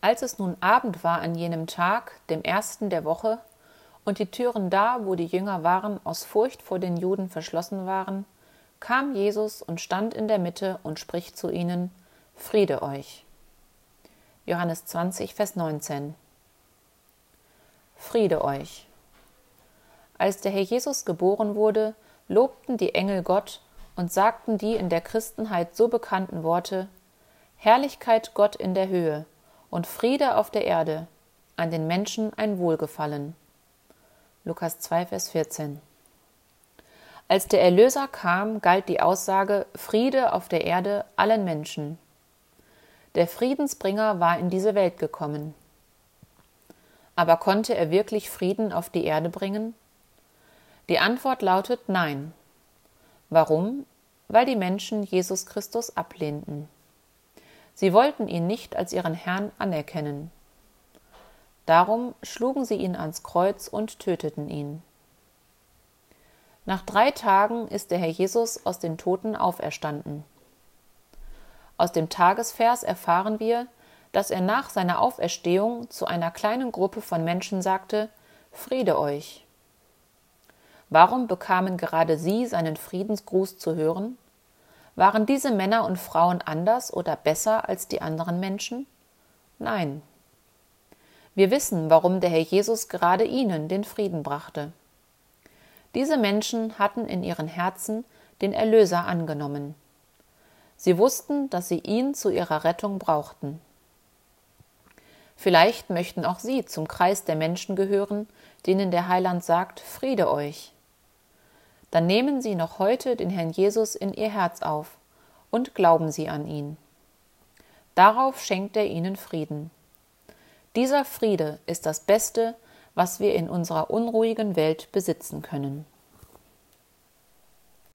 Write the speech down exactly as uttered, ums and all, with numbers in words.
Als es nun Abend war an jenem Tag, dem ersten der Woche, und die Türen da, wo die Jünger waren, aus Furcht vor den Juden verschlossen waren, kam Jesus und stand in der Mitte und spricht zu ihnen: Friede euch. Johannes zwanzig, Vers neunzehn. Friede euch. Als der Herr Jesus geboren wurde, lobten die Engel Gott und sagten die in der Christenheit so bekannten Worte: Herrlichkeit Gott in der Höhe und Friede auf der Erde, an den Menschen ein Wohlgefallen. Lukas zwei, Vers vierzehn. Als der Erlöser kam, galt die Aussage: Friede auf der Erde allen Menschen. Der Friedensbringer war in diese Welt gekommen. Aber konnte er wirklich Frieden auf die Erde bringen? Die Antwort lautet Nein. Warum? Weil die Menschen Jesus Christus ablehnten. Sie wollten ihn nicht als ihren Herrn anerkennen. Darum schlugen sie ihn ans Kreuz und töteten ihn. Nach drei Tagen ist der Herr Jesus aus den Toten auferstanden. Aus dem Tagesvers erfahren wir, dass er nach seiner Auferstehung zu einer kleinen Gruppe von Menschen sagte: Friede euch. Warum bekamen gerade sie seinen Friedensgruß zu hören? Waren diese Männer und Frauen anders oder besser als die anderen Menschen? Nein. Wir wissen, warum der Herr Jesus gerade ihnen den Frieden brachte. Diese Menschen hatten in ihren Herzen den Erlöser angenommen. Sie wussten, dass sie ihn zu ihrer Rettung brauchten. Vielleicht möchten auch Sie zum Kreis der Menschen gehören, denen der Heiland sagt: Friede euch. Dann nehmen Sie noch heute den Herrn Jesus in Ihr Herz auf und glauben Sie an ihn. Darauf schenkt er Ihnen Frieden. Dieser Friede ist das Beste, was wir in unserer unruhigen Welt besitzen können.